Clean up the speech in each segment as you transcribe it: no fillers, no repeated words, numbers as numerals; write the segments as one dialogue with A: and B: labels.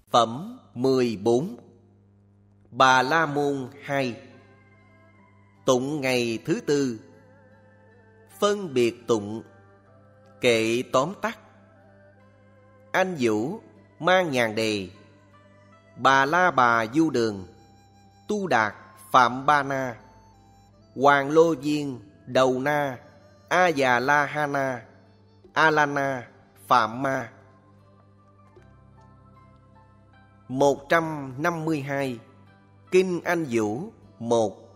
A: Phẩm 14. Bà La Môn 2. Tụng ngày thứ tư. Phân biệt tụng. Kệ tóm tắt. Anh Vũ mang nhàn đề: Bà La Bà Du Đường, Tu Đạt Phạm Ba Na, Hoàng Lô Viên Đầu Na, A Già La Ha Na, A La Na Phạm Ma. 152. Kinh Anh Vũ 1.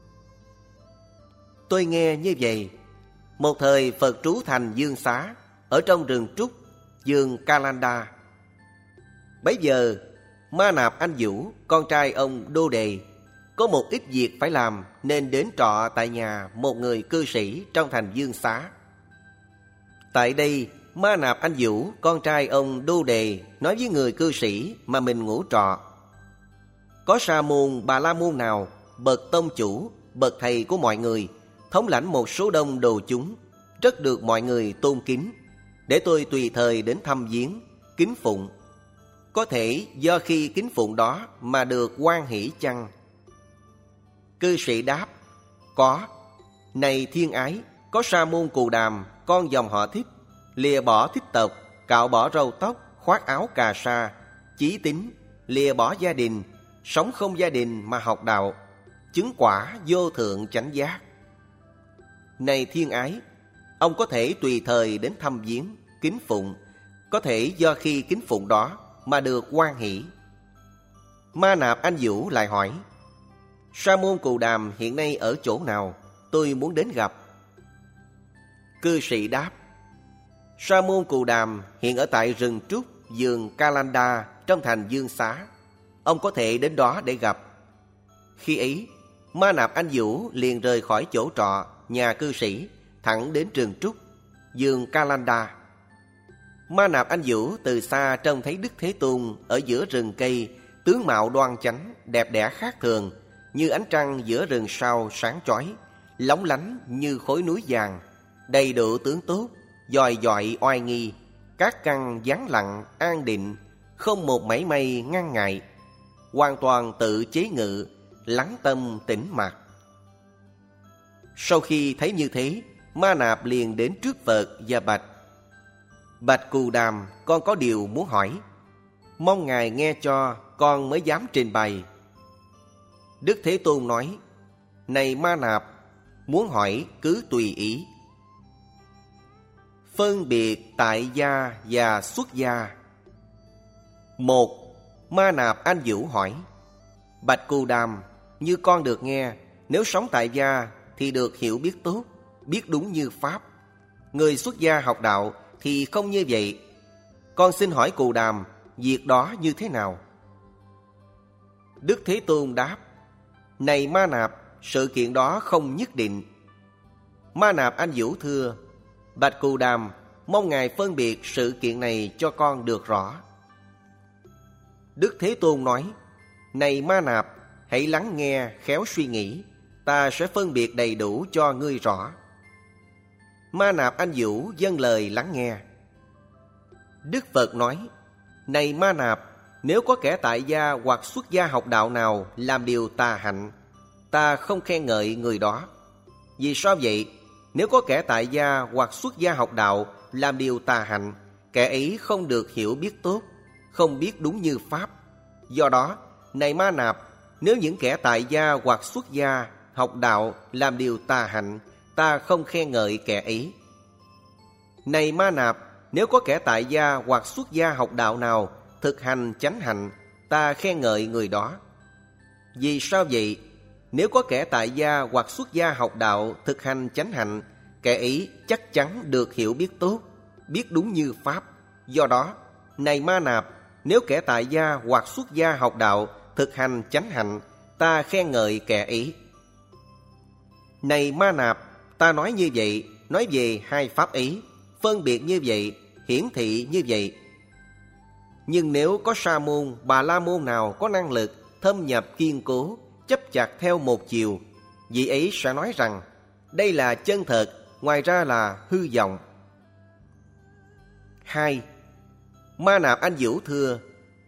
A: Tôi nghe như vậy. Một thời Phật trú thành Dương Xá, ở trong rừng trúc vườn Kalanda. Bấy giờ Ma Nạp Anh Vũ, con trai ông Đô Đề, có một ít việc phải làm, nên đến trọ tại nhà một người cư sĩ trong thành Dương Xá. Tại đây Ma Nạp Anh Vũ, con trai ông Đô Đề, nói với người cư sĩ mà mình ngủ trọ: Có sa môn Bà La Môn nào, bậc tông chủ, bậc thầy của mọi người, thống lãnh một số đông đồ chúng, rất được mọi người tôn kính, để tôi tùy thời đến thăm viếng, kính phụng. Có thể do khi kính phụng đó mà được hoan hỷ chăng? Cư sĩ đáp: Có. Này thiên ái, có sa môn Cù Đàm, con dòng họ Thích, lìa bỏ thích tộc, cạo bỏ râu tóc, khoác áo cà sa, chí tín, lìa bỏ gia đình, sống không gia đình mà học đạo, chứng quả vô thượng chánh giác. Này thiên ái, ông có thể tùy thời đến thăm viếng, kính phụng, có thể do khi kính phụng đó mà được hoan hỷ. Ma Nạp Anh Vũ lại hỏi: Sa môn Cù Đàm hiện nay ở chỗ nào? Tôi muốn đến gặp. Cư sĩ đáp: Sa môn Cù Đàm hiện ở tại rừng trúc vườn Kalanda trong thành Dương Xá. Ông có thể đến đó để gặp. Khi ấy, Ma Nạp Anh Vũ liền rời khỏi chỗ trọ nhà cư sĩ, thẳng đến rừng trúc vườn Kalanda. Ma Nạp Anh Vũ từ xa trông thấy Đức Thế Tôn ở giữa rừng cây, tướng mạo đoan chánh, đẹp đẽ khác thường, như ánh trăng giữa rừng sao sáng chói, lóng lánh như khối núi vàng, đầy đủ tướng tốt, dòi dọi oai nghi, các căn vắng lặng an định, không một mảy may ngăn ngại, hoàn toàn tự chế ngự, lắng tâm tĩnh mặc. Sau khi thấy như thế, Ma Nạp liền đến trước Phật và bạch: Bạch Cù Đàm, con có điều muốn hỏi, mong Ngài nghe cho, con mới dám trình bày. Đức Thế Tôn nói: Này Ma Nạp, muốn hỏi cứ tùy ý. Phân biệt tại gia và xuất gia. 1. Ma Nạp Anh Vũ hỏi: Bạch Cù Đàm, như con được nghe, nếu sống tại gia thì được hiểu biết tốt, biết đúng như Pháp. Người xuất gia học đạo thì không như vậy. Con xin hỏi Cù Đàm, việc đó như thế nào? Đức Thế Tôn đáp: Này Ma Nạp, sự kiện đó không nhất định. Ma Nạp Anh Vũ thưa: Bạch Cù Đàm, mong Ngài phân biệt sự kiện này cho con được rõ. Đức Thế Tôn nói: Này Ma Nạp, hãy lắng nghe, khéo suy nghĩ, ta sẽ phân biệt đầy đủ cho ngươi rõ. Ma Nạp Anh Vũ vâng lời lắng nghe. Đức Phật nói: Này Ma Nạp, nếu có kẻ tại gia hoặc xuất gia học đạo nào làm điều tà hạnh, ta không khen ngợi người đó. Vì sao vậy? Nếu có kẻ tại gia hoặc xuất gia học đạo làm điều tà hạnh, kẻ ấy không được hiểu biết tốt, không biết đúng như Pháp. Do đó, này Ma Nạp, nếu những kẻ tại gia hoặc xuất gia học đạo làm điều tà hạnh, ta không khen ngợi kẻ ấy. Này Ma Nạp, nếu có kẻ tại gia hoặc xuất gia học đạo nào thực hành chánh hạnh, ta khen ngợi người đó. Vì sao vậy? Nếu có kẻ tại gia hoặc xuất gia học đạo thực hành chánh hạnh, kẻ ấy chắc chắn được hiểu biết tốt, biết đúng như Pháp. Do đó, này Ma Nạp, nếu kẻ tại gia hoặc xuất gia học đạo thực hành chánh hạnh, ta khen ngợi kẻ ấy. Này Ma Nạp, ta nói như vậy, nói về hai pháp ấy, phân biệt như vậy, hiển thị như vậy. Nhưng nếu có sa môn, Bà La Môn nào có năng lực, thâm nhập kiên cố, chấp chặt theo một chiều, vị ấy sẽ nói rằng đây là chân thật, ngoài ra là hư vọng. 2. Ma Nạp Anh Vũ thưa: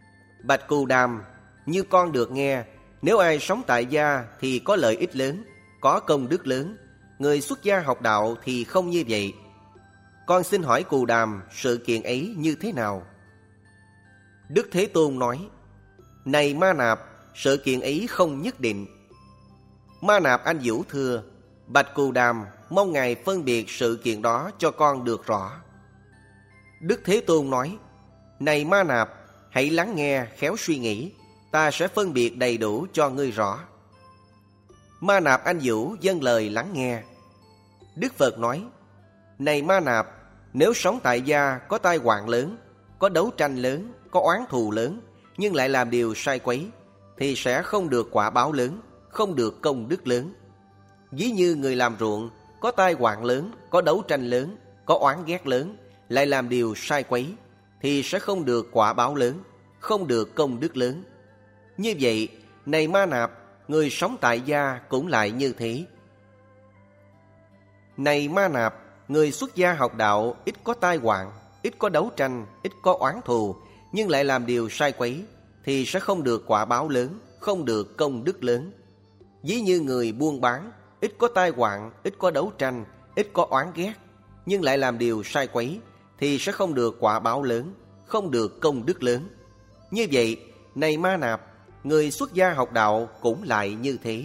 A: Bạch Cù Đàm, như con được nghe, nếu ai sống tại gia thì có lợi ích lớn, có công đức lớn. Người xuất gia học đạo thì không như vậy. Con xin hỏi Cù Đàm, sự kiện ấy như thế nào? Đức Thế Tôn nói: Này Ma Nạp, sự kiện ấy không nhất định. Ma Nạp Anh Vũ thưa: Bạch Cù Đàm, mong Ngài phân biệt sự kiện đó cho con được rõ. Đức Thế Tôn nói: Này Ma Nạp, hãy lắng nghe, khéo suy nghĩ, ta sẽ phân biệt đầy đủ cho ngươi rõ. Ma Nạp Anh Vũ dâng lời lắng nghe. Đức Phật nói: Này Ma Nạp, nếu sống tại gia có tai họa lớn, có đấu tranh lớn, có oán thù lớn, nhưng lại làm điều sai quấy, thì sẽ không được quả báo lớn, không được công đức lớn. Ví như người làm ruộng, có tai họa lớn, có đấu tranh lớn, có oán ghét lớn, lại làm điều sai quấy, thì sẽ không được quả báo lớn, không được công đức lớn. Như vậy, này Ma Nạp, người sống tại gia cũng lại như thế. Này Ma Nạp, người xuất gia học đạo ít có tai họa, ít có đấu tranh, ít có oán thù, nhưng lại làm điều sai quấy, thì sẽ không được quả báo lớn, không được công đức lớn. Ví như người buôn bán, ít có tai họa, ít có đấu tranh, ít có oán ghét, nhưng lại làm điều sai quấy, thì sẽ không được quả báo lớn, không được công đức lớn. Như vậy, này Ma Nạp, người xuất gia học đạo cũng lại như thế.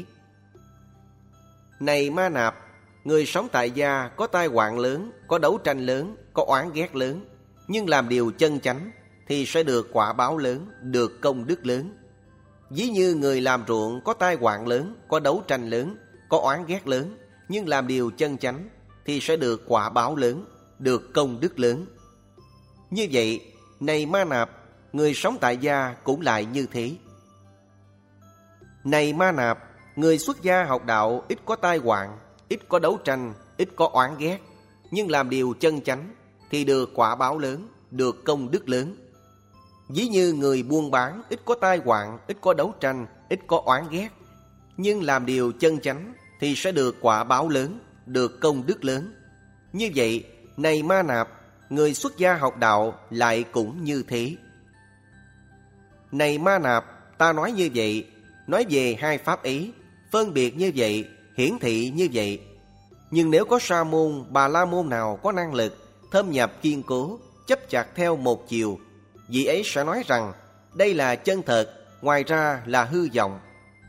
A: Này Ma Nạp, người sống tại gia có tai họa lớn, có đấu tranh lớn, có oán ghét lớn, nhưng làm điều chân chánh, thì sẽ được quả báo lớn, được công đức lớn. Ví như người làm ruộng có tai họa lớn, có đấu tranh lớn, có oán ghét lớn, nhưng làm điều chân chánh, thì sẽ được quả báo lớn, được công đức lớn. Như vậy, này Ma Nạp, người sống tại gia cũng lại như thế. Này Ma Nạp, người xuất gia học đạo ít có tai họa, ít có đấu tranh, ít có oán ghét, nhưng làm điều chân chánh, thì được quả báo lớn, được công đức lớn. Ví như người buôn bán ít có tai họa, ít có đấu tranh, ít có oán ghét, nhưng làm điều chân chánh, thì sẽ được quả báo lớn, được công đức lớn. Như vậy, này Ma Nạp, người xuất gia học đạo lại cũng như thế. Này Ma Nạp, ta nói như vậy, nói về hai pháp ấy, phân biệt như vậy, hiển thị như vậy. Nhưng nếu có sa môn, bà la môn nào có năng lực, thâm nhập kiên cố, chấp chặt theo một chiều, vị ấy sẽ nói rằng đây là chân thật, ngoài ra là hư vọng.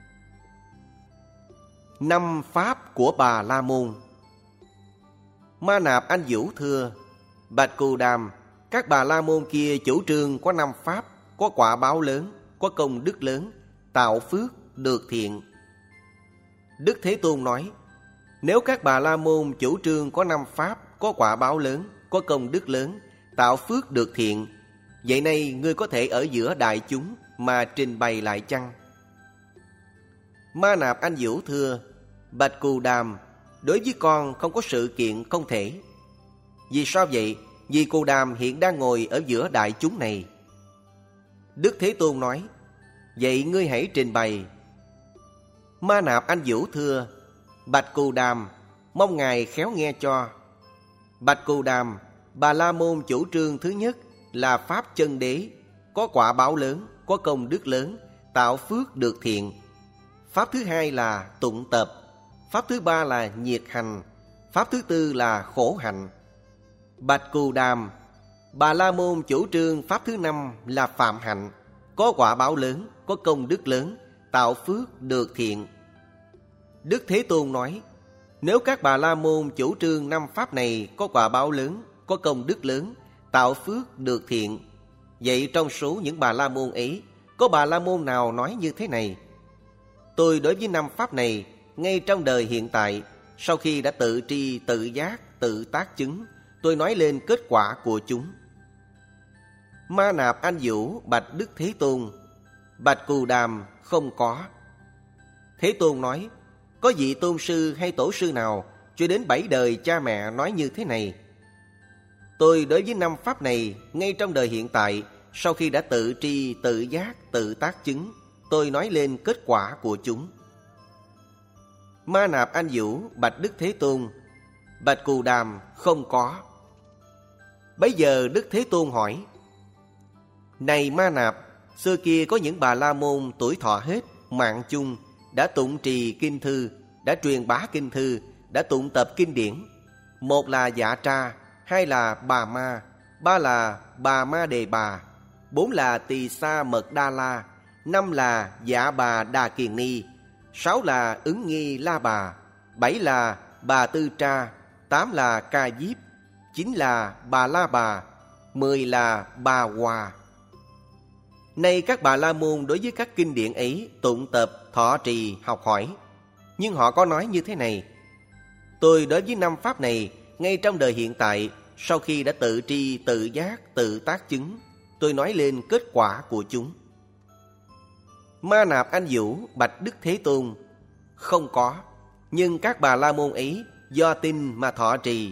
A: 5 pháp của Bà La Môn. Ma Nạp Anh Vũ thưa: Bạch Cù Đàm, các Bà La Môn kia chủ trương có 5 pháp, có quả báo lớn, có công đức lớn, tạo phước, được thiện. Đức Thế Tôn nói: Nếu các Bà La Môn chủ trương có 5 pháp, có quả báo lớn, có công đức lớn, tạo phước được thiện, vậy nay ngươi có thể ở giữa đại chúng mà trình bày lại chăng? Ma Nạp Anh Vũ thưa: Bạch Cù Đàm, đối với con không có sự kiện không thể. Vì sao vậy? Vì Cù Đàm hiện đang ngồi ở giữa đại chúng này. Đức Thế Tôn nói: Vậy ngươi hãy trình bày. Ma Nạp Anh Vũ thưa: Bạch Cù Đàm, mong Ngài khéo nghe cho. Bạch Cù Đàm, Bà La Môn chủ trương thứ nhất là pháp chân đế, có quả báo lớn, có công đức lớn, tạo phước được thiện. Pháp thứ hai là tụng tập. Pháp thứ ba là nhiệt hành. Pháp thứ tư là khổ hạnh. Bạch Cù Đàm, Bà La Môn chủ trương pháp thứ năm là phạm hạnh, có quả báo lớn, có công đức lớn, tạo phước được thiện. Đức Thế Tôn nói: Nếu các Bà La Môn chủ trương 5 pháp này có quả báo lớn, có công đức lớn, tạo phước được thiện, vậy trong số những Bà La Môn ấy, có Bà La Môn nào nói như thế này: Tôi đối với 5 pháp này, ngay trong đời hiện tại, sau khi đã tự tri, tự giác, tự tác chứng, tôi nói lên kết quả của chúng. Ma Nạp Anh Vũ bạch Đức Thế Tôn: Bạch Cù Đàm, không có. Thế Tôn nói: Có vị tôn sư hay tổ sư nào cho đến 7 đời cha mẹ nói như thế này: Tôi đối với 5 pháp này, ngay trong đời hiện tại, sau khi đã tự tri, tự giác, tự tác chứng, tôi nói lên kết quả của chúng. Ma Nạp Anh Vũ bạch Đức Thế Tôn: Bạch Cù Đàm, không có. Bấy giờ Đức Thế Tôn hỏi: Này Ma Nạp, Xưa kia có những Bà La Môn tuổi thọ hết, mạng chung, đã tụng trì kinh thư, đã truyền bá kinh thư, đã tụng tập kinh điển. Một là Dạ Tra, hai là Bà Ma, ba là Bà Ma Đề Bà, bốn là Tỳ Sa Mật Đa La, năm là Dạ Bà Đà Kiền Ni, sáu là Ứng Nghi La Bà, bảy là Bà Tư Tra, tám là Ca Diếp, chín là Bà La Bà, 10 là Bà Hòa. Nay các Bà La Môn đối với các kinh điển ấy tụng tập, thọ trì, học hỏi. Nhưng họ có nói như thế này: tôi đối với 5 pháp này, ngay trong đời hiện tại, sau khi đã tự tri, tự giác, tự tác chứng, tôi nói lên kết quả của chúng. Ma Nạp Anh Vũ bạch Đức Thế Tôn: không có, nhưng các Bà La Môn ấy do tin mà thọ trì.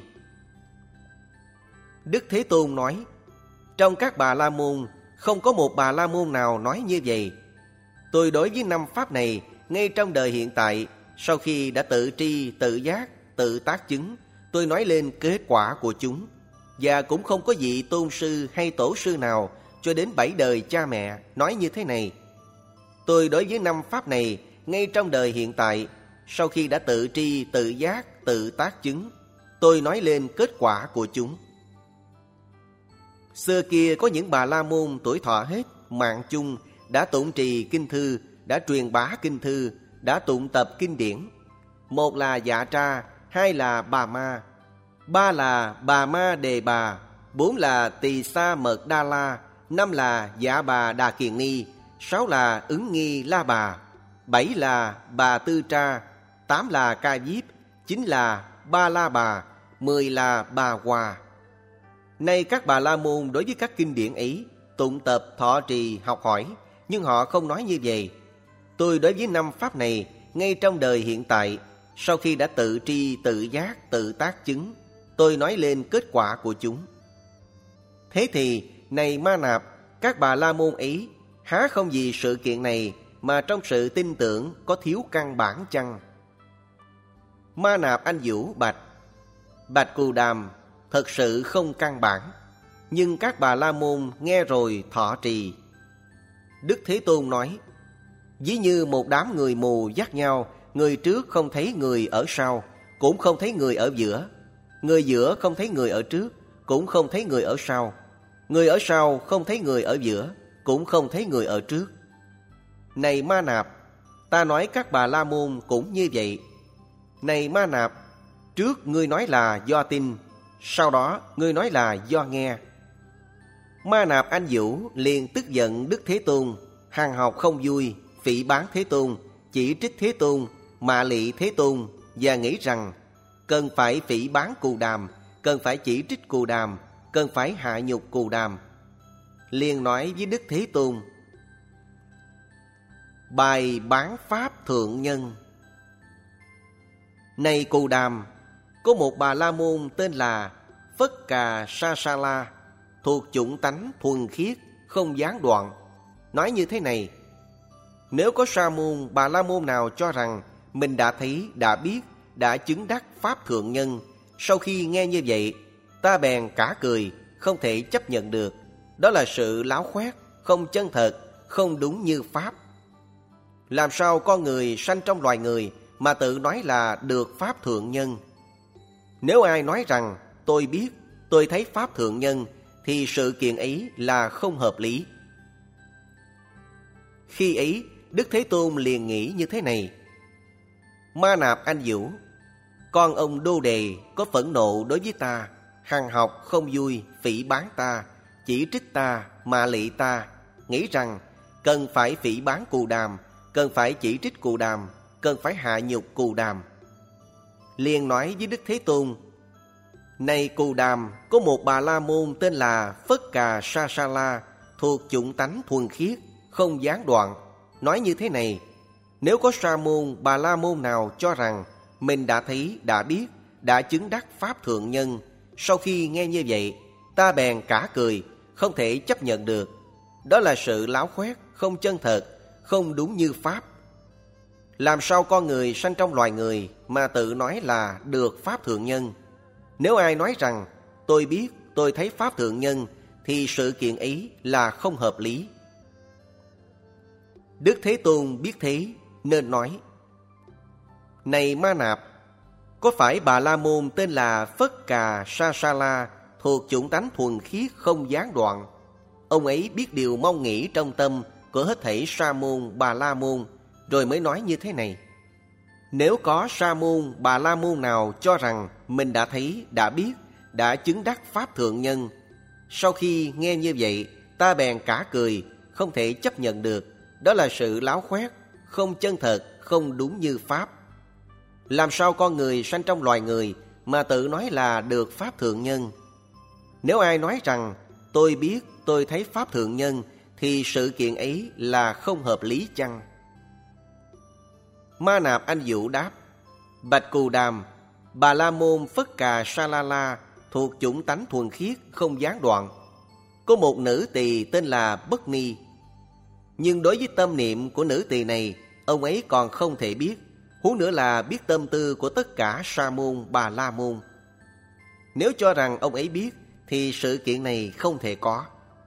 A: Đức Thế Tôn nói: trong các Bà La Môn, không có một Bà La Môn nào nói như vậy. Tôi đối với 5 pháp này, ngay trong đời hiện tại, sau khi đã tự tri, tự giác, tự tác chứng, tôi nói lên kết quả của chúng. Và cũng không có vị tôn sư hay tổ sư nào cho đến 7 đời cha mẹ nói như thế này. Tôi đối với 5 pháp này, ngay trong đời hiện tại, sau khi đã tự tri, tự giác, tự tác chứng, tôi nói lên kết quả của chúng. Xưa kia có những Bà La Môn tuổi thọ hết, mạng chung, đã tụng trì kinh thư, đã truyền bá kinh thư, đã tụng tập kinh điển. Một là Dạ Tra, hai là Bà Ma, ba là Bà Ma Đề Bà, bốn là Tỳ Sa Mật Đa La, năm là Dạ Bà Đà Kiền Ni, sáu là Ứng Nghi La Bà, bảy là Bà Tư Tra, tám là Ca Diếp, chín là Ba La Bà, 10 là Bà Hòa. Nay các Bà La Môn đối với các kinh điển ấy tụng tập, thọ trì, học hỏi, nhưng họ không nói như vậy. Tôi đối với 5 pháp này, ngay trong đời hiện tại, sau khi đã tự tri, tự giác, tự tác chứng, tôi nói lên kết quả của chúng. Thế thì, này Ma Nạp, các Bà La Môn ấy há không vì sự kiện này mà trong sự tin tưởng có thiếu căn bản chăng? Ma Nạp Anh Vũ bạch: bạch Cù Đàm, thật sự không căn bản, nhưng các Bà La Môn nghe rồi thọ trì. Đức Thế Tôn nói: ví như một đám người mù dắt nhau, người trước không thấy người ở sau, cũng không thấy người ở giữa. Người giữa không thấy người ở trước, cũng không thấy người ở sau. Người ở sau không thấy người ở giữa, cũng không thấy người ở trước. Này Ma Nạp, ta nói các Bà La Môn cũng như vậy. Này Ma Nạp, trước ngươi nói là do tin, sau đó ngươi nói là do nghe. Ma Nạp Anh Vũ liền tức giận Đức Thế Tôn, hằng học không vui, phỉ báng Thế Tôn, chỉ trích Thế Tôn, mạ lị Thế Tôn, và nghĩ rằng cần phải phỉ báng Cù Đàm, cần phải chỉ trích Cù Đàm, cần phải hạ nhục Cù Đàm. Liền nói với Đức Thế Tôn: bài bán pháp thượng nhân. Này Cù Đàm, có một Bà La Môn tên là Phất Cà Sa Sa La, thuộc chủng tánh thuần khiết, không gián đoạn, nói như thế này: nếu có sa môn, Bà La Môn nào cho rằng mình đã thấy, đã biết, đã chứng đắc pháp thượng nhân, sau khi nghe như vậy, ta bèn cả cười, không thể chấp nhận được. Đó là sự láo khoét, không chân thật, không đúng như pháp. Làm sao con người sanh trong loài người mà tự nói là được pháp thượng nhân? Nếu ai nói rằng tôi biết, tôi thấy pháp thượng nhân, thì sự kiện ấy là không hợp lý. Khi ấy, Đức Thế Tôn liền nghĩ như thế này: Ma Nạp Anh Vũ, con ông Đô Đề có phẫn nộ đối với ta, hằng học không vui, phỉ báng ta, chỉ trích ta, mạ lị ta, nghĩ rằng cần phải phỉ báng Cù Đàm, cần phải chỉ trích Cù Đàm, cần phải hạ nhục Cù Đàm. Liền nói với Đức Thế Tôn: này Cù Đàm, có một Bà La Môn tên là Phất Cà Sa Sa La, thuộc chủng tánh thuần khiết, không gián đoạn, nói như thế này: nếu có sa môn, Bà La Môn nào cho rằng mình đã thấy, đã biết, đã chứng đắc pháp thượng nhân, sau khi nghe như vậy, ta bèn cả cười, không thể chấp nhận được. Đó là sự láo khoét, không chân thật, không đúng như pháp. Làm sao con người sanh trong loài người mà tự nói là được pháp thượng nhân? Nếu ai nói rằng tôi biết, tôi thấy pháp thượng nhân, thì sự kiện ấy là không hợp lý. Đức Thế Tôn biết thế nên nói: Này Ma Nạp, có phải Bà La Môn tên là Phất Cà Sa Sa La thuộc chủng tánh thuần khiết không gián đoạn? Ông ấy biết điều mong nghĩ trong tâm của hết thảy Sa môn Bà La Môn, rồi mới nói như thế này: Nếu có Sa môn Bà La Môn nào cho rằng mình đã thấy, đã biết, đã chứng đắc Pháp Thượng Nhân, sau khi nghe như vậy, ta bèn cả cười, không thể chấp nhận được. Đó là sự láo khoét, không chân thật, không đúng như Pháp. Làm sao con người sanh trong loài người mà tự nói là được Pháp Thượng Nhân? Nếu ai nói rằng tôi biết, tôi thấy Pháp Thượng Nhân, thì sự kiện ấy là không hợp lý chăng? Ma Nạp Anh Vũ đáp: Bạch Cù Đàm, Bà La Môn Phất Cà Sa La La thuộc chủng tánh thuần khiết không gián đoạn. Có một nữ tỳ tên là Bất Ni, nhưng đối với tâm niệm của nữ tỳ này, ông ấy còn không thể biết, huống nữa là biết tâm tư của tất cả Sa môn Bà La Môn. Nếu cho rằng ông ấy biết, thì sự kiện này không thể có.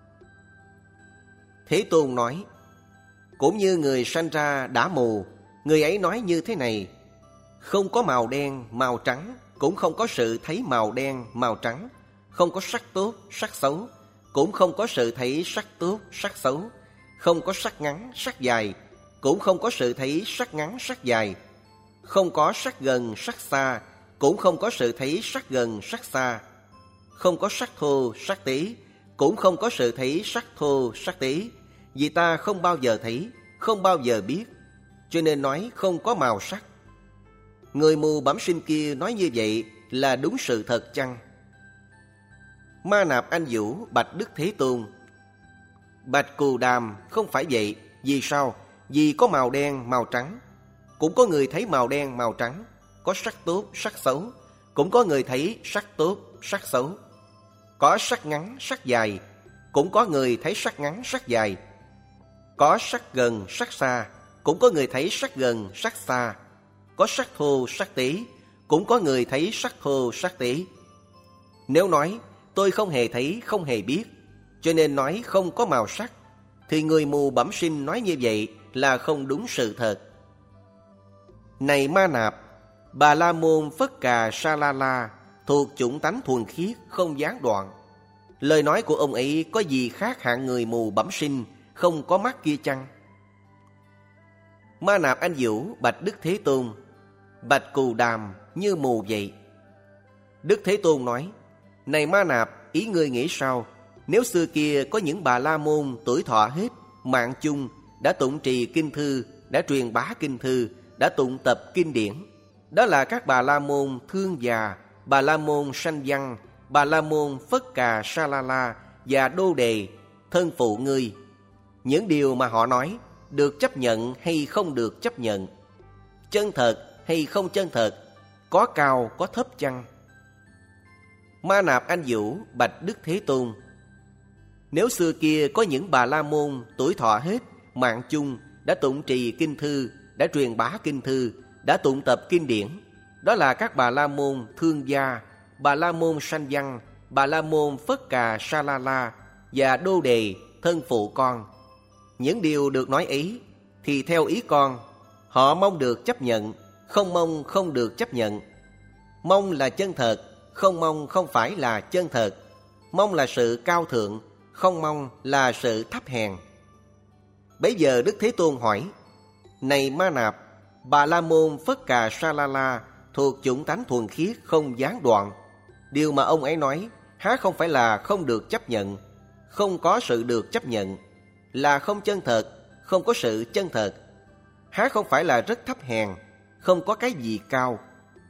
A: Thế Tôn nói: Cũng như người sanh ra đã mù, người ấy nói như thế này: Không có màu đen, màu trắng, cũng không có sự thấy màu đen, màu trắng. Không có sắc tốt, sắc xấu, cũng không có sự thấy sắc tốt, sắc xấu. Không có sắc ngắn, sắc dài, cũng không có sự thấy sắc ngắn, sắc dài. Không có sắc gần, sắc xa, cũng không có sự thấy sắc gần, sắc xa. Không có sắc thô, sắc tí, cũng không có sự thấy sắc thô, sắc tí. Vì ta không bao giờ thấy, không bao giờ biết, cho nên nói không có màu sắc. Người mù bẩm sinh kia nói như vậy là đúng sự thật chăng? Ma Nạp Anh Vũ bạch Đức Thế Tôn: Bạch Cù Đàm, không phải vậy. Vì sao? Vì có màu đen, màu trắng, cũng có người thấy màu đen, màu trắng. Có sắc tốt, sắc xấu, cũng có người thấy sắc tốt, sắc xấu. Có sắc ngắn, sắc dài, cũng có người thấy sắc ngắn, sắc dài. Có sắc gần, sắc xa, cũng có người thấy sắc gần, sắc xa. Có sắc thô, sắc tí, cũng có người thấy sắc thô, sắc tí. Nếu nói tôi không hề thấy, không hề biết, cho nên nói không có màu sắc, thì người mù bẩm sinh nói như vậy là không đúng sự thật. Này Ma Nạp, Bà La Môn Phất Cà Sa La La thuộc chủng tánh thuần khiết không gián đoạn. Lời nói của ông ấy có gì khác hạng người mù bẩm sinh không có mắt kia chăng? Ma Nạp Anh Vũ bạch Đức Thế Tôn: Bạch Cù Đàm, như mù vậy. Đức Thế Tôn nói: Này Ma Nạp, ý ngươi nghĩ sao? Nếu xưa kia có những Bà La Môn tuổi thọ hết, mạng chung, đã tụng trì kinh thư, đã truyền bá kinh thư, đã tụng tập kinh điển, đó là các Bà La Môn Thương Già, Bà La Môn Sanh Văn, Bà La Môn Phất Cà Sa La La và Đô Đề, thân phụ ngươi. Những điều mà họ nói được chấp nhận hay không được chấp nhận, chân thật hay không chân thật, có cao có thấp chăng? Ma Nạp Anh Vũ bạch Đức Thế Tôn: Nếu xưa kia có những Bà La Môn tuổi thọ hết, mạng chung, đã tụng trì kinh thư, đã truyền bá kinh thư, đã tụng tập kinh điển, đó là các Bà La Môn Thương Gia, Bà La Môn Sanh Văn, Bà La Môn Phất Cà Sa La La và Đô Đề, thân phụ con. Những điều được nói ấy thì theo ý con, họ mong được chấp nhận, không mong không được chấp nhận. Mong là chân thật, không mong không phải là chân thật. Mong là sự cao thượng, không mong là sự thấp hèn. Bấy giờ Đức Thế Tôn hỏi: Này Ma Nạp, Bà La Môn Phất Cà Sa La La thuộc chủng tánh thuần khiết không gián đoạn. Điều mà ông ấy nói há không phải là không được chấp nhận, không có sự được chấp nhận, là không chân thật, không có sự chân thật. Há không phải là rất thấp hèn, không có cái gì cao.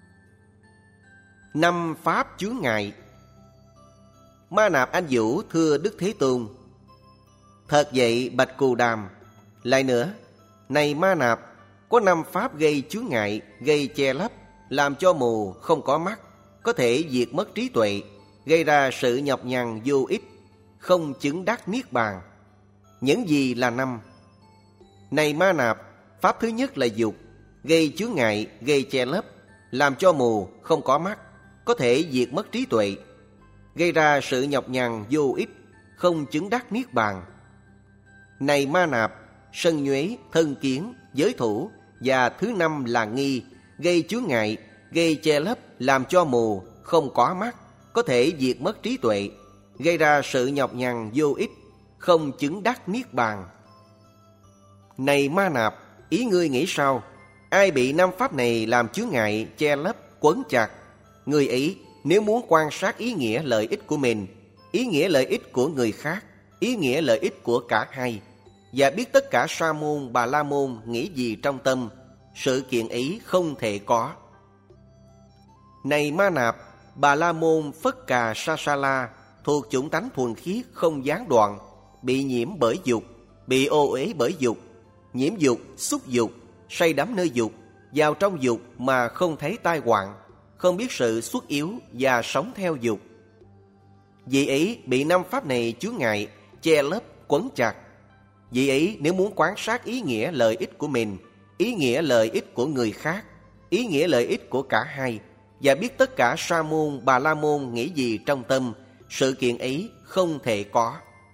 A: 5 pháp chướng ngại. Ma Nạp Anh Vũ thưa Đức Thế Tôn: Thật vậy bạch Cù Đàm. Lại nữa, này Ma Nạp, có 5 pháp gây chướng ngại, gây che lấp, làm cho mù không có mắt, có thể diệt mất trí tuệ, gây ra sự nhọc nhằn vô ích, không chứng đắc niết bàn. Những gì là 5? Này Ma Nạp, pháp thứ nhất là dục, gây chướng ngại, gây che lấp, làm cho mù không có mắt, có thể diệt mất trí tuệ, gây ra sự nhọc nhằn vô ích, không chứng đắc niết bàn. Này Ma Nạp, sân nhuế, thân kiến, giới thủ, và thứ năm là nghi, gây chướng ngại, gây che lấp, làm cho mù, không có mắt, có thể diệt mất trí tuệ, gây ra sự nhọc nhằn vô ích, không chứng đắc niết bàn. Này Ma Nạp, ý ngươi nghĩ sao? Ai bị năm pháp này làm chướng ngại, che lấp, quấn chặt, người ấy nếu muốn quan sát ý nghĩa lợi ích của mình, ý nghĩa lợi ích của người khác, ý nghĩa lợi ích của cả hai, và biết tất cả Sa môn, Bà La môn nghĩ gì trong tâm, sự kiện ấy không thể có. Này Ma Nạp, Bà La môn Phất Cà Sa Sa La thuộc chủng tánh thuần khiết không gián đoạn, bị nhiễm bởi dục, bị ô uế bởi dục, nhiễm dục, xúc dục, say đắm nơi dục, vào trong dục mà không thấy tai hoạn, không biết sự xuất yếu và sống theo dục. Vị ấy bị năm pháp này chướng ngại, che lấp, quấn chặt. Vị ấy nếu muốn quan sát ý nghĩa lợi ích của mình, ý nghĩa lợi ích của người khác, ý nghĩa lợi ích của cả hai, và biết tất cả Sa môn, Bà La môn nghĩ gì trong tâm, sự kiện ấy không thể có.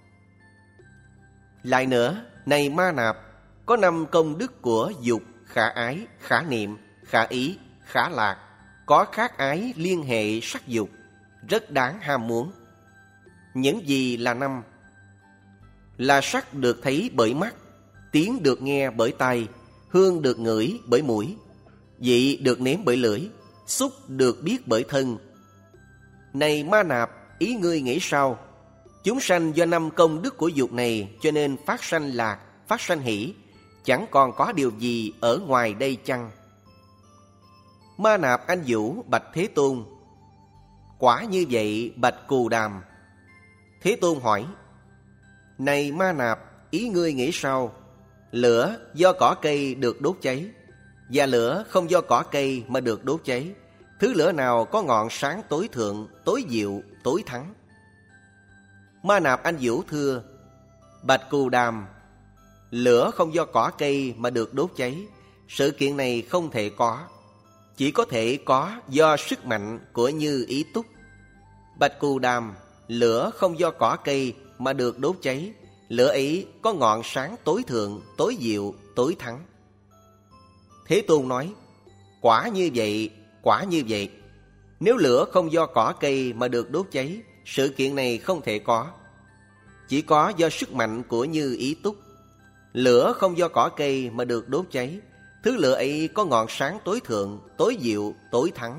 A: Lại nữa, này Ma Nạp, có 5 công đức của dục: khả ái, khả niệm, khả ý, khả lạc, có khát ái liên hệ sắc dục, rất đáng ham muốn. Những gì là 5? Là sắc được thấy bởi mắt, tiếng được nghe bởi tai, hương được ngửi bởi mũi, vị được nếm bởi lưỡi, xúc được biết bởi thân. Này Ma Nạp, ý ngươi nghĩ sao? Chúng sanh do 5 công đức của dục này cho nên phát sanh lạc, phát sanh hỷ, chẳng còn có điều gì ở ngoài đây chăng? Ma Nạp Anh Vũ bạch Thế Tôn. Quả như vậy, bạch Cù Đàm. Thế Tôn hỏi: Này Ma Nạp, ý ngươi nghĩ sao? Lửa do cỏ cây được đốt cháy, và lửa không do cỏ cây mà được đốt cháy, thứ lửa nào có ngọn sáng tối thượng, tối diệu, tối thắng? Ma Nạp Anh Vũ thưa: Bạch Cù Đàm, lửa không do cỏ cây mà được đốt cháy, sự kiện này không thể có, chỉ có thể có do sức mạnh của Như Ý Túc. Bạch Cù Đàm, lửa không do cỏ cây mà được đốt cháy, lửa ấy có ngọn sáng tối thượng, tối diệu, tối thắng. Thế Tôn nói: Quả như vậy, quả như vậy. Nếu lửa không do cỏ cây mà được đốt cháy, sự kiện này không thể có, chỉ có do sức mạnh của Như Ý Túc. Lửa không do cỏ cây mà được đốt cháy, thứ lửa ấy có ngọn sáng tối thượng, tối diệu, tối thắng.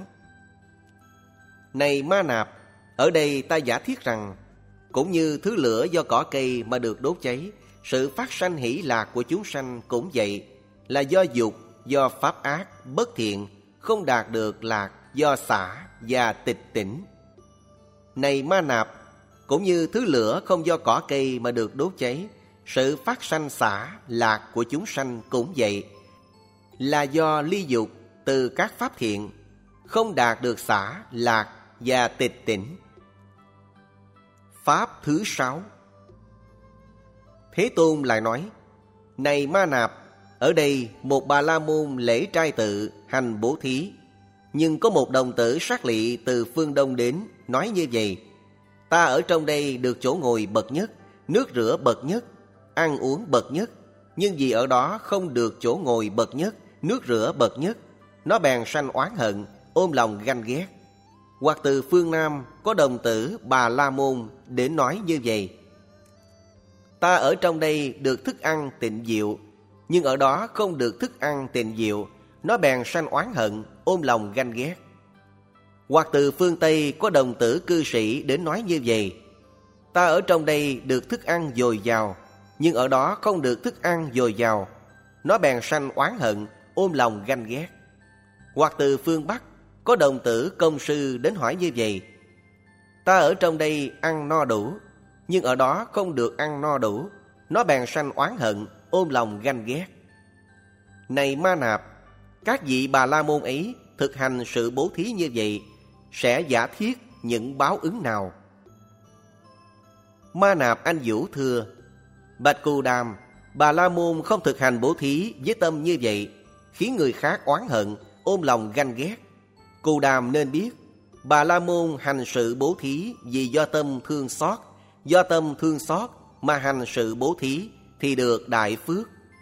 A: Này Ma Nạp, ở đây ta giả thiết rằng, cũng như thứ lửa do cỏ cây mà được đốt cháy, sự phát sanh hỷ lạc của chúng sanh cũng vậy, là do dục, do pháp ác, bất thiện, không đạt được lạc, do xả và tịch tỉnh. Này Ma Nạp, cũng như thứ lửa không do cỏ cây mà được đốt cháy, sự phát sanh xả, lạc của chúng sanh cũng vậy, là do ly dục từ các pháp thiện, không đạt được xả, lạc và tịch tỉnh. Pháp thứ 6. Thế Tôn lại nói: Này Ma Nạp, ở đây một Bà La môn lễ trai tự, hành bố thí, nhưng có một đồng tử sát lị từ phương Đông đến, nói như vậy: Ta ở trong đây được chỗ ngồi bậc nhất, nước rửa bậc nhất, ăn uống bậc nhất, nhưng vì ở đó không được chỗ ngồi bậc nhất, nước rửa bậc nhất, nó bèn sanh oán hận, ôm lòng ganh ghét. Hoặc từ phương Nam có đồng tử Bà La môn đến nói như vậy: Ta ở trong đây được thức ăn tịnh diệu, nhưng ở đó không được thức ăn tịnh diệu, nó bèn sanh oán hận, ôm lòng ganh ghét. Hoặc từ phương Tây có đồng tử cư sĩ đến nói như vậy: Ta ở trong đây được thức ăn dồi dào, nhưng ở đó không được thức ăn dồi dào, nó bèn sanh oán hận, ôm lòng ganh ghét. Hoặc từ phương Bắc có đồng tử công sư đến hỏi như vậy: Ta ở trong đây ăn no đủ, nhưng ở đó không được ăn no đủ, nó bèn sanh oán hận, ôm lòng ganh ghét. Này Ma Nạp, các vị Bà La môn ấy thực hành sự bố thí như vậy, sẽ giả thiết những báo ứng nào? Ma Nạp Anh Vũ thưa: Bạch Cù Đàm, Bà La môn không thực hành bố thí với tâm như vậy, khiến người khác oán hận, ôm lòng ganh ghét. Cù Đàm nên biết, Bà La môn hành sự bố thí vì do tâm thương xót, do tâm thương xót mà hành sự bố thí thì được đại phước,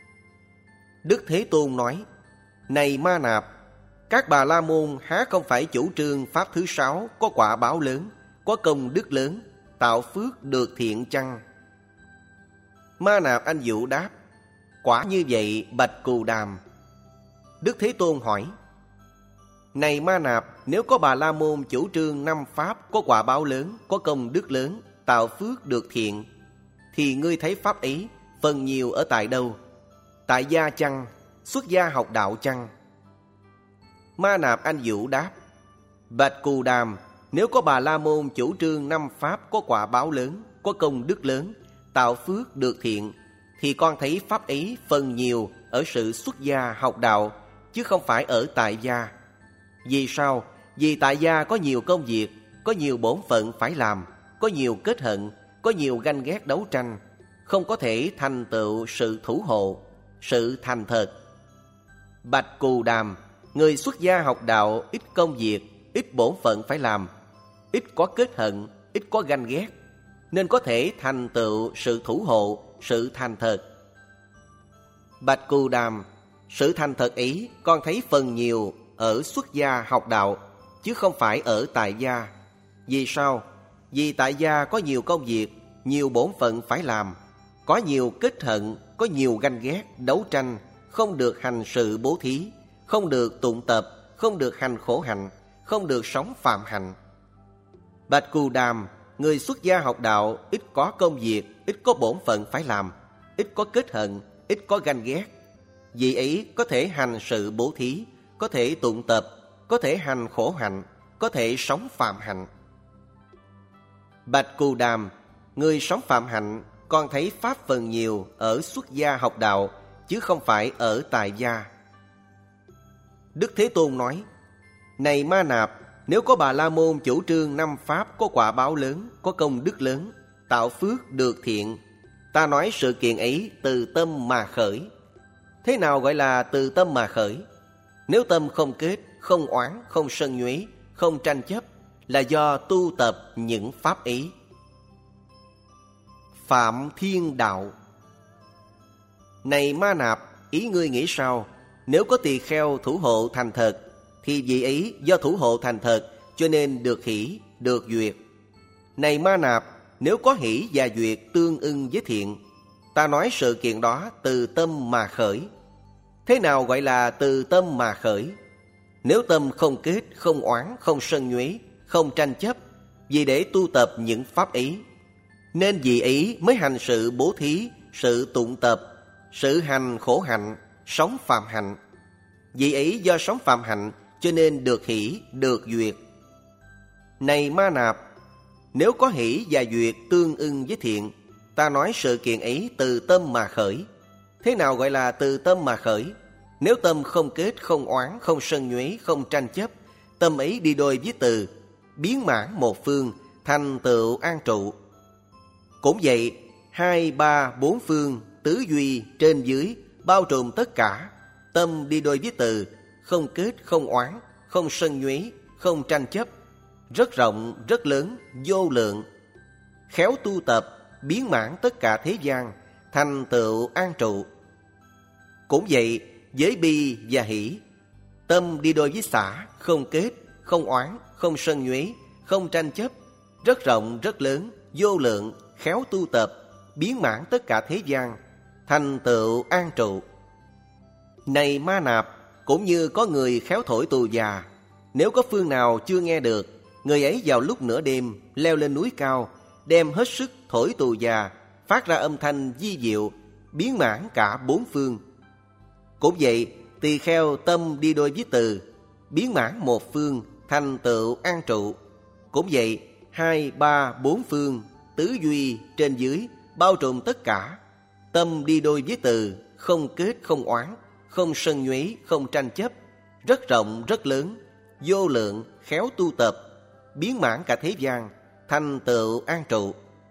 A: Đức Thế Tôn nói: Này Ma Nạp, các Bà La Môn há không phải chủ trương pháp thứ 6 có quả báo lớn, có công đức lớn, tạo phước được thiện chăng? Ma Nạp Anh Vũ đáp: Quả như vậy, bạch Cù Đàm. Đức Thế Tôn hỏi: Này Ma Nạp, nếu có Bà La Môn chủ trương 5 pháp có quả báo lớn, có công đức lớn, tạo phước được thiện, thì ngươi thấy pháp ấy phần nhiều ở tại đâu? Tại gia chăng? Xuất gia học đạo chăng? Ma Nạp Anh Vũ đáp: Bạch Cù Đàm, nếu có Bà La Môn chủ trương 5 pháp có quả báo lớn, có công đức lớn, tạo phước được thiện, thì con thấy pháp ấy phần nhiều ở sự xuất gia học đạo, chứ không phải ở tại gia. Vì sao? Vì tại gia có nhiều công việc, có nhiều bổn phận phải làm, có nhiều kết hận, có nhiều ganh ghét đấu tranh, không có thể thành tựu sự thủ hộ, sự thành thật. Bạch Cù Đàm, người xuất gia học đạo ít công việc, ít bổn phận phải làm, ít có kết hận, ít có ganh ghét, nên có thể thành tựu sự thủ hộ, sự thành thật. Bạch Cù Đàm, sự thành thật ấy con thấy phần nhiều ở xuất gia học đạo, chứ không phải ở tại gia. Vì sao? Vì tại gia có nhiều công việc, nhiều bổn phận phải làm, có nhiều kết hận, có nhiều ganh ghét, đấu tranh, không được hành sự bố thí, không được tụng tập, không được hành khổ hạnh, không được sống phạm hạnh. Bạch Cù Đàm, người xuất gia học đạo ít có công việc, ít có bổn phận phải làm, ít có kết hận, ít có ganh ghét. Vì ấy có thể hành sự bố thí, có thể tụng tập, có thể hành khổ hạnh, có thể sống phạm hạnh. Bạch Cù Đàm, người sống phạm hạnh, con thấy pháp phần nhiều ở xuất gia học đạo, chứ không phải ở tại gia. Đức Thế Tôn nói: Này Ma Nạp, nếu có Bà La Môn chủ trương 5 pháp có quả báo lớn, có công đức lớn, tạo phước được thiện, ta nói sự kiện ấy từ tâm mà khởi. Thế nào gọi là từ tâm mà khởi? Nếu tâm không kết, không oán, không sân nhuế, không tranh chấp, là do tu tập những pháp ấy. Phạm Thiên Đạo. Này Ma Nạp, ý ngươi nghĩ sao? Nếu có tỳ kheo thủ hộ thành thật, thì vị ấy do thủ hộ thành thật cho nên được hỷ, được duyệt. Này Ma Nạp, nếu có hỷ và duyệt tương ưng với thiện, ta nói sự kiện đó từ tâm mà khởi. Thế nào gọi là từ tâm mà khởi? Nếu tâm không kết, không oán, không sân nhuế, không tranh chấp, vì để tu tập những pháp ấy, nên vì ấy mới hành sự bố thí, sự tụng tập, sự hành khổ hạnh, sống phạm hạnh. Vì ấy do sống phạm hạnh cho nên được hỷ, được duyệt. Này Ma Nạp, nếu có hỷ và duyệt tương ưng với thiện, ta nói sự kiện ấy từ tâm mà khởi. Thế nào gọi là từ tâm mà khởi? Nếu tâm không kết, không oán, không sân nhuế, không tranh chấp, tâm ấy đi đôi với từ, biến mãn một phương, thành tựu an trụ. Cũng vậy, 2, 3, 4 phương, tứ duy, trên dưới, bao trùm tất cả, tâm đi đôi với từ, không kết, không oán, không sân nhuế, không tranh chấp, rất rộng, rất lớn, vô lượng. Khéo tu tập, biến mãn tất cả thế gian, thành tựu an trụ. Cũng vậy, với bi và hỷ, tâm đi đôi với xả, không kết, không oán, không sân nhuế, không tranh chấp, rất rộng, rất lớn, vô lượng, khéo tu tập, biến mãn tất cả thế gian, thành tựu an trụ. Này Ma Nạp, cũng như có người khéo thổi tù già, nếu có phương nào chưa nghe được, người ấy vào lúc nửa đêm leo lên núi cao, đem hết sức thổi tù già, phát ra âm thanh vi diệu, biến mãn cả 4 phương. Cũng vậy, tỳ kheo tâm đi đôi với từ, biến mãn một phương, thành tựu an trụ. Cũng vậy, 2, 3, 4 phương, tứ duy, trên dưới, bao trùm tất cả, tâm đi đôi với từ, không kết, không oán, không sân nhuế, không tranh chấp, rất rộng, rất lớn, vô lượng, khéo tu tập, biến mãn cả thế gian, thành tựu an trụ.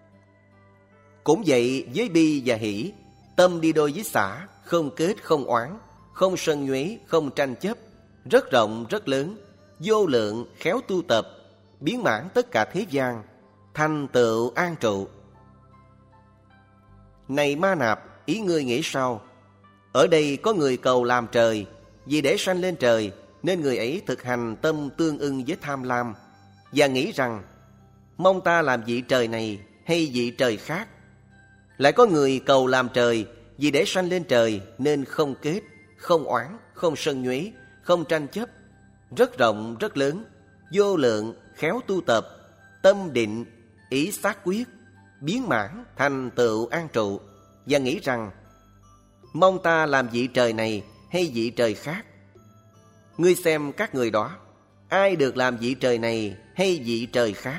A: Cũng vậy với bi và hỷ, tâm đi đôi với xả, không kết, không oán, không sân nhuế, không tranh chấp, rất rộng, rất lớn, vô lượng, khéo tu tập, biến mãn tất cả thế gian, thành tựu an trụ. Này Ma Nạp, ý ngươi nghĩ sao? Ở đây có người cầu làm trời, vì để sanh lên trời nên người ấy thực hành tâm tương ưng với tham lam và nghĩ rằng mong ta làm vị trời này hay vị trời khác. Lại có người cầu làm trời, vì để sanh lên trời nên không kết, không oán, không sân nhuế, không tranh chấp, rất rộng, rất lớn, vô lượng, khéo tu tập, tâm định, ý xác quyết, biến mãn, thành tựu an trụ, và nghĩ rằng mong ta làm vị trời này hay vị trời khác. Ngươi xem các người đó, ai được làm vị trời này hay vị trời khác?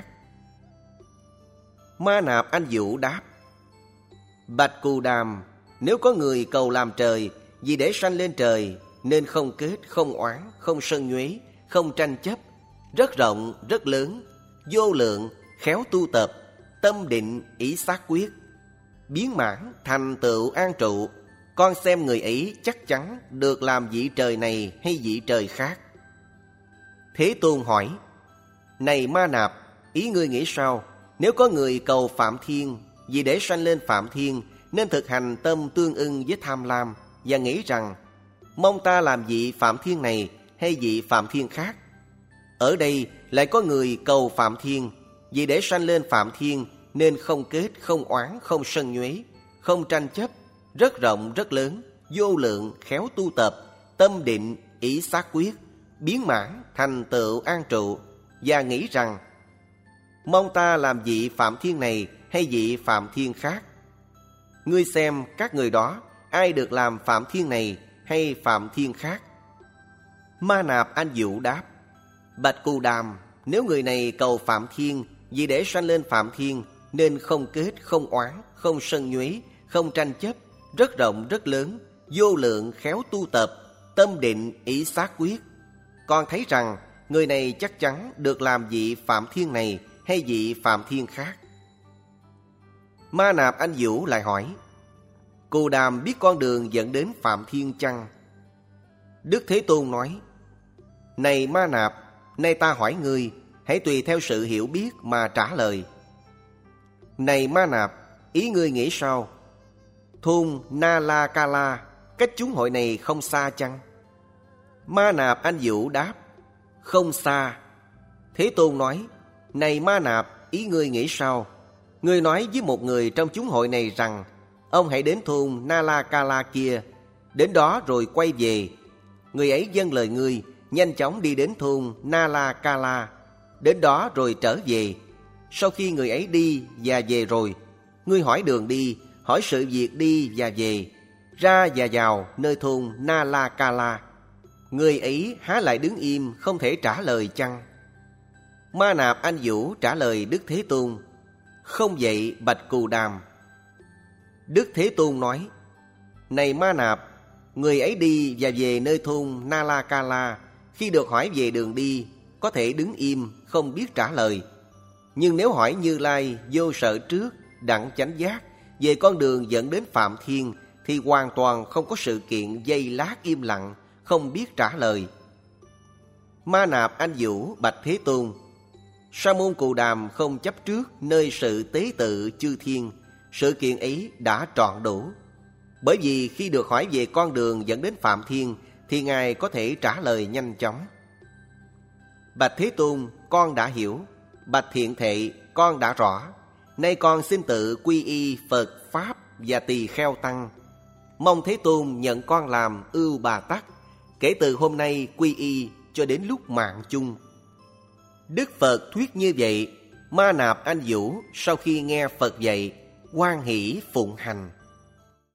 A: Ma Nạp Anh Vũ đáp: Bạch Cù Đàm, nếu có người cầu làm trời, vì để sanh lên trời nên không kết, không oán, không sân nhuế, không tranh chấp, rất rộng, rất lớn, vô lượng, khéo tu tập, tâm định, ý xác quyết, biến mãn, thành tựu an trụ, con xem người ấy chắc chắn được làm vị trời này hay vị trời khác. Thế Tôn hỏi: Này Ma Nạp, ý ngươi nghĩ sao? Nếu có người cầu Phạm Thiên, vì để sanh lên Phạm Thiên nên thực hành tâm tương ưng với tham lam và nghĩ rằng mong ta làm vị Phạm Thiên này hay vị Phạm Thiên khác. Ở đây lại có người cầu Phạm Thiên, vì để sanh lên Phạm Thiên nên không kết, không oán, không sân nhuế, không tranh chấp, rất rộng, rất lớn, vô lượng, khéo tu tập, tâm định, ý xác quyết, biến mãn, thành tựu an trụ, và nghĩ rằng mong ta làm vị Phạm Thiên này hay vị Phạm Thiên khác. Ngươi xem các người đó, ai được làm Phạm Thiên này hay Phạm Thiên khác? Ma Nạp Anh Vũ đáp: Bạch Cù Đàm, nếu người này cầu Phạm Thiên, vì để sanh lên Phạm Thiên nên không kết, không oán, không sân nhuế, không tranh chấp, rất rộng, rất lớn, vô lượng, khéo tu tập, tâm định, ý xác quyết, con thấy rằng người này chắc chắn được làm vị Phạm Thiên này hay vị Phạm Thiên khác. Ma Nạp Anh Vũ lại hỏi: Cù Đàm biết con đường dẫn đến Phạm Thiên chăng? Đức Thế Tôn nói: Này Ma Nạp, nay ta hỏi ngươi, hãy tùy theo sự hiểu biết mà trả lời. Này Ma Nạp, ý ngươi nghĩ sao? Thôn Na La Ca La cách chúng hội này không xa chăng? Ma Nạp Anh Vũ đáp: Không xa. Thế Tôn nói: Này Ma Nạp, ý ngươi nghĩ sao? Ngươi nói với một người trong chúng hội này rằng ông hãy đến thôn Na La Ca La kia, đến đó rồi quay về. Người ấy vâng lời ngươi, nhanh chóng đi đến thôn Na La Ca La, đến đó rồi trở về. Sau khi người ấy đi và về rồi, ngươi hỏi đường đi, hỏi sự việc đi và về, ra và vào nơi thôn Na La Ca La. Người ấy há lại đứng im không thể trả lời chăng? Ma Nạp Anh Vũ trả lời Đức Thế Tôn: Không vậy Bạch Cù Đàm. Đức Thế Tôn nói: Này Ma Nạp, người ấy đi và về nơi thôn Na La Ca La, khi được hỏi về đường đi, có thể đứng im không biết trả lời. Nhưng nếu hỏi Như Lai vô sở trước, đặng chánh giác về con đường dẫn đến Phạm Thiên, thì hoàn toàn không có sự kiện giây lát im lặng, không biết trả lời. Ma Nạp Anh Vũ bạch Thế Tôn: Sa môn Cù Đàm không chấp trước nơi sự tế tự chư thiên, sự kiện ấy đã trọn đủ. Bởi vì khi được hỏi về con đường dẫn đến Phạm Thiên, thì Ngài có thể trả lời nhanh chóng. Bạch Thế Tôn, con đã hiểu. Bạch Thiện Thệ, con đã rõ. Nay con xin tự quy y Phật, Pháp và Tỳ Kheo Tăng. Mong Thế Tôn nhận con làm Ưu Bà Tắc, kể từ hôm nay quy y cho đến lúc mạng chung. Đức Phật thuyết như vậy. Ma Nạp Anh Vũ sau khi nghe Phật dạy, hoan hỷ phụng hành.